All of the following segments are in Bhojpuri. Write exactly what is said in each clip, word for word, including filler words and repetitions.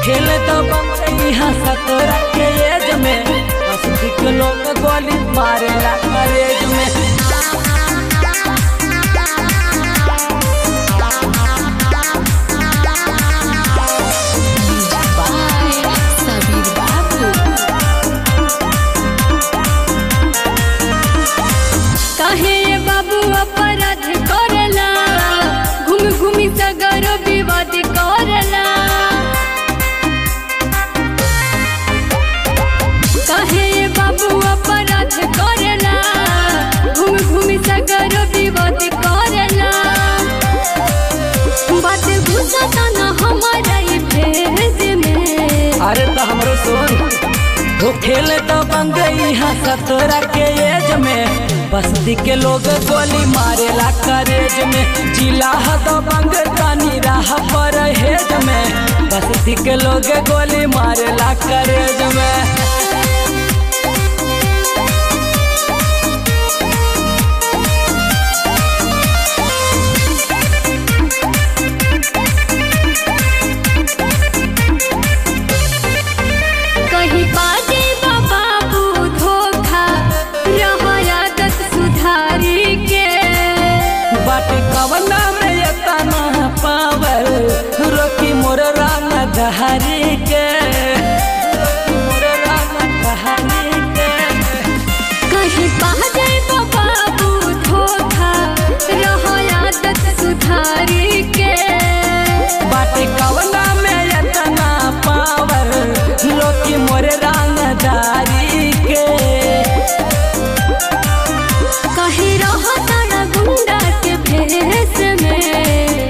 खेले तो यहाँ सतरा के एज में बस्ती के लोग गोली मारेला करेज में। अपराध करेला घूम घूमी सगर विवाद करेला कहे बाबू अपराध करेला घूम घूमी सगर विवाद करेला बात घुसता ना हमारा भेज में। अरे तो हमरो सुन तो खेले तो बन गई यहाँ सतरा के एज में बस्ती के लोग गोली मारेला करेज में। जिला हद बंग तानी राह पर हेज में बस्ती के लोग गोली मारेला करेज में। कहीं बाजे बाबू धोखा रह सुधारी के बाट कवना में इतना पावर रोकी मोर रान दहारी के मोर रान दहारी के। कहीं बाजे बाबू धोखा रह आदत सुधारी के बाट कवना में इतना पावर रोकी मोर रान दहारी के। कहीं रहता गुंडा के भेष में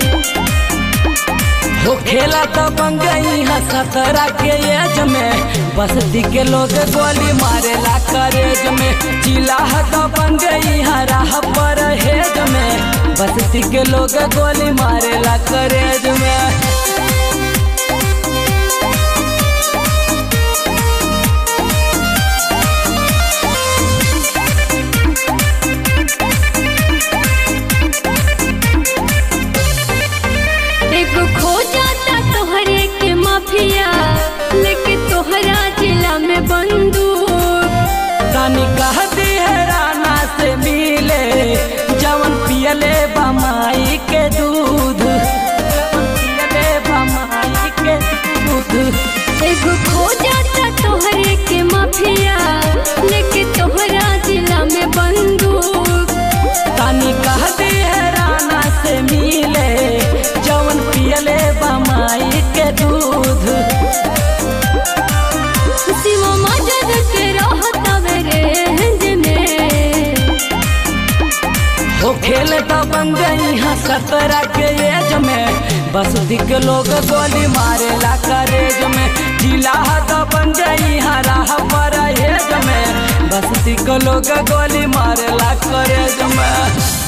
हो खेला तो बन गई है सतरा के एज में बस्ती के लोग गोली मारेला करेज में। जिला तो बन गई है राह पर हेज में बस्ती के लोग गोली मारेला करेज में। खो जाता तोहरे के माफिया लेके तोहरा जिला में बंदूक तानी कहती है राना से मिले जवन पियले बमाई के दूध जवन पियले बमाई के दूध। एगो खो जाता तोहरे के माफिया लेके तोहरा जिला में बंदूक तानी कहती है राना से मिले जवन पियले बमाई के दूध। शिव मजद के रहता रेंज में हो खेले तो बन गई है सतरा के एज में बस्ती के लोग गोली मारेला करेज में। जिला तो बन गई है राह पर हेज में बस्ती के लोग गोली मारेला करेज में।